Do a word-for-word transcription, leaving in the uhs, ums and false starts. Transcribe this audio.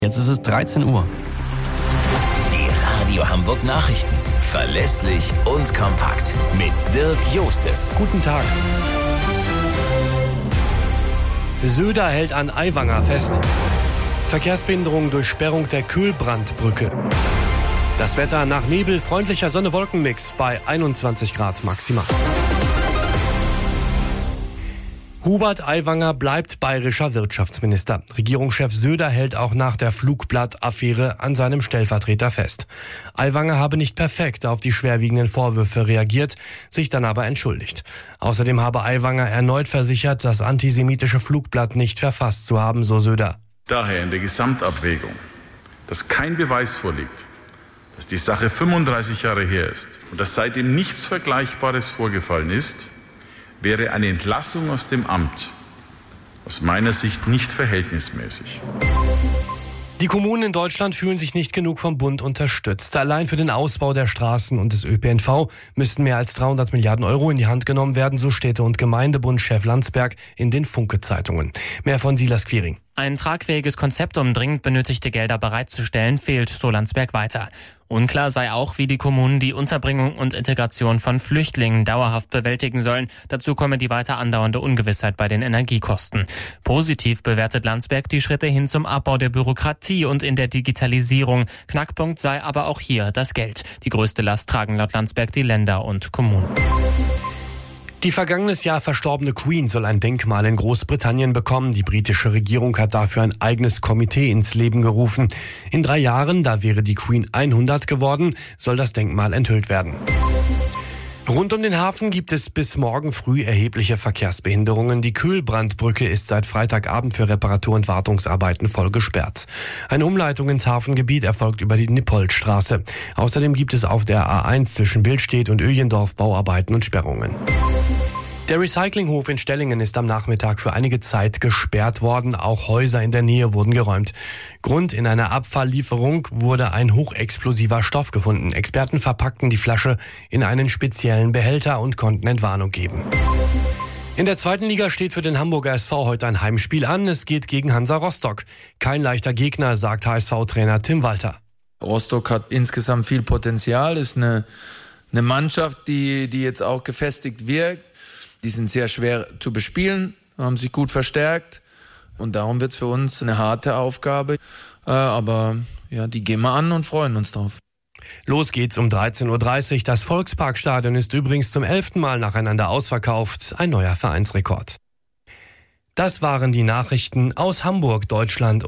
Jetzt ist es dreizehn Uhr. Die Radio Hamburg Nachrichten. Verlässlich und kompakt. Mit Dirk Jostes. Guten Tag. Söder hält an Aiwanger fest. Verkehrsbehinderung durch Sperrung der Kühlbrandbrücke. Das Wetter nach Nebel, freundlicher Sonne-Wolken-Mix bei einundzwanzig Grad maximal. Hubert Aiwanger bleibt bayerischer Wirtschaftsminister. Regierungschef Söder hält auch nach der Flugblatt-Affäre an seinem Stellvertreter fest. Aiwanger habe nicht perfekt auf die schwerwiegenden Vorwürfe reagiert, sich dann aber entschuldigt. Außerdem habe Aiwanger erneut versichert, das antisemitische Flugblatt nicht verfasst zu haben, so Söder. Daher in der Gesamtabwägung, dass kein Beweis vorliegt, dass die Sache fünfunddreißig Jahre her ist und dass seitdem nichts Vergleichbares vorgefallen ist, wäre eine Entlassung aus dem Amt aus meiner Sicht nicht verhältnismäßig. Die Kommunen in Deutschland fühlen sich nicht genug vom Bund unterstützt. Allein für den Ausbau der Straßen und des Ö P N V müssten mehr als dreihundert Milliarden Euro in die Hand genommen werden, so Städte- und Gemeindebund-Chef Landsberg in den Funke-Zeitungen. Mehr von Silas Quiring. Ein tragfähiges Konzept, um dringend benötigte Gelder bereitzustellen, fehlt, so Landsberg weiter. Unklar sei auch, wie die Kommunen die Unterbringung und Integration von Flüchtlingen dauerhaft bewältigen sollen. Dazu komme die weiter andauernde Ungewissheit bei den Energiekosten. Positiv bewertet Landsberg die Schritte hin zum Abbau der Bürokratie und in der Digitalisierung. Knackpunkt sei aber auch hier das Geld. Die größte Last tragen laut Landsberg die Länder und Kommunen. Die vergangenes Jahr verstorbene Queen soll ein Denkmal in Großbritannien bekommen. Die britische Regierung hat dafür ein eigenes Komitee ins Leben gerufen. In drei Jahren, da wäre die Queen hundert geworden, soll das Denkmal enthüllt werden. Rund um den Hafen gibt es bis morgen früh erhebliche Verkehrsbehinderungen. Die Kühlbrandbrücke ist seit Freitagabend für Reparatur- und Wartungsarbeiten voll gesperrt. Eine Umleitung ins Hafengebiet erfolgt über die Nippoldstraße. Außerdem gibt es auf der A eins zwischen Billstedt und Öjendorf Bauarbeiten und Sperrungen. Der Recyclinghof in Stellingen ist am Nachmittag für einige Zeit gesperrt worden. Auch Häuser in der Nähe wurden geräumt. Grund: in einer Abfalllieferung wurde ein hochexplosiver Stoff gefunden. Experten verpackten die Flasche in einen speziellen Behälter und konnten Entwarnung geben. In der zweiten Liga steht für den Hamburger S V heute ein Heimspiel an. Es geht gegen Hansa Rostock. Kein leichter Gegner, sagt H S V-Trainer Tim Walter. Rostock hat insgesamt viel Potenzial, ist eine, eine Mannschaft, die, die jetzt auch gefestigt wirkt. Die sind sehr schwer zu bespielen, haben sich gut verstärkt und darum wird es für uns eine harte Aufgabe. Äh, aber ja, die gehen wir an und freuen uns drauf. Los geht's um dreizehn Uhr dreißig. Das Volksparkstadion ist übrigens zum elften Mal nacheinander ausverkauft. Ein neuer Vereinsrekord. Das waren die Nachrichten aus Hamburg, Deutschland.